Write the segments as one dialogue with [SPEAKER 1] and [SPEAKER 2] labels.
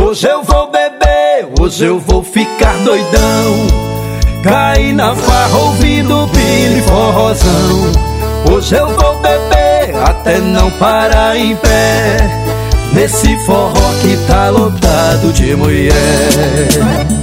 [SPEAKER 1] Hoje eu vou beber, hoje eu vou ficar doidão, cair na farra ouvindo Billy forrozão. Hoje eu vou beber até não parar em pé, nesse forró que tá lotado de mulher.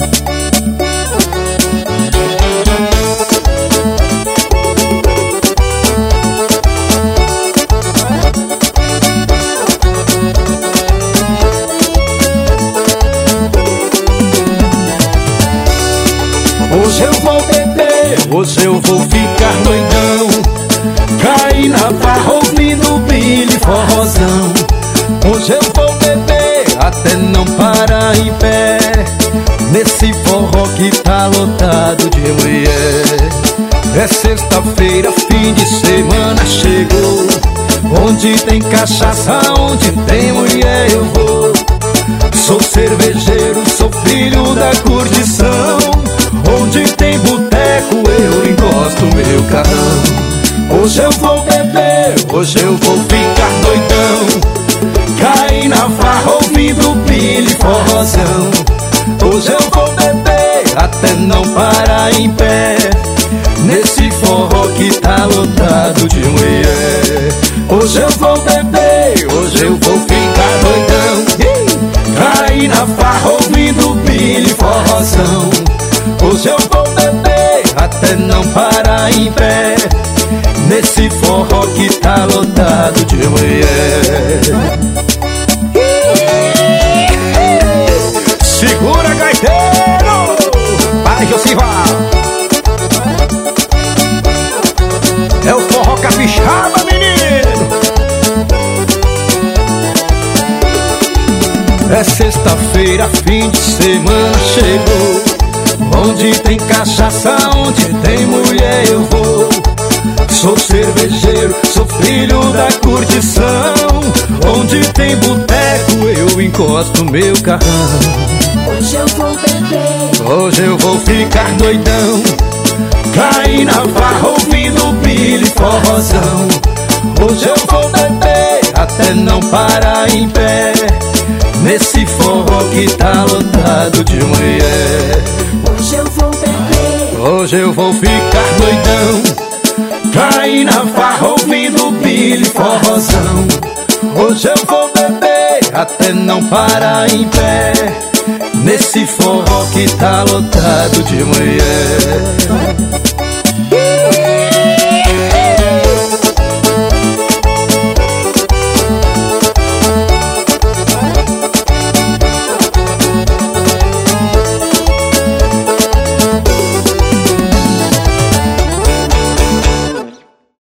[SPEAKER 1] Hoje eu vou beber, hoje eu vou ficar doidão, cair na farra ouvindo Billy forrozão. Hoje eu vou beber até não parar em pé, nesse forró que tá lotado de mulher. É sexta-feira, fim de semana chegou, onde tem cachaça, onde tem mulher eu vou. Sou cervejeiro, sou filho da curtição, onde tem boteco eu encosto meu carrão. Hoje eu vou beber, hoje eu vou ficar doidão, cair na farra ouvindo Billy forrozão. Hoje eu vou beber até não parar em pé, nesse forró que tá lotado de mulher. Hoje eu vou beber, hoje eu vou ficar doidão, cair na farra ouvindo Billy forrozão. Hoje eu vou beber até não parar em pé, nesse forró que tá lotado de mulher. Segura, gaiteiro! Vai, Josival! É o forró capixaba, menino! É sexta-feira, fim de semana chegou, onde tem cachaça, onde tem mulher eu vou. Sou cervejeiro, sou filho da curtição, onde tem boteco eu encosto meu carrão.
[SPEAKER 2] Hoje eu vou beber,
[SPEAKER 1] hoje eu vou ficar doidão, cair na farra ouvindo Billy forrozão. Hoje eu vou beber até não parar em pé, nesse forró que tá lotado de mulher.
[SPEAKER 2] hoje eu vou beber,
[SPEAKER 1] hoje eu vou ficar doidão, cair na farra ouvindo Billy forrozão. Hoje eu vou beber até não parar em pé, nesse forró que tá lotado de mulher.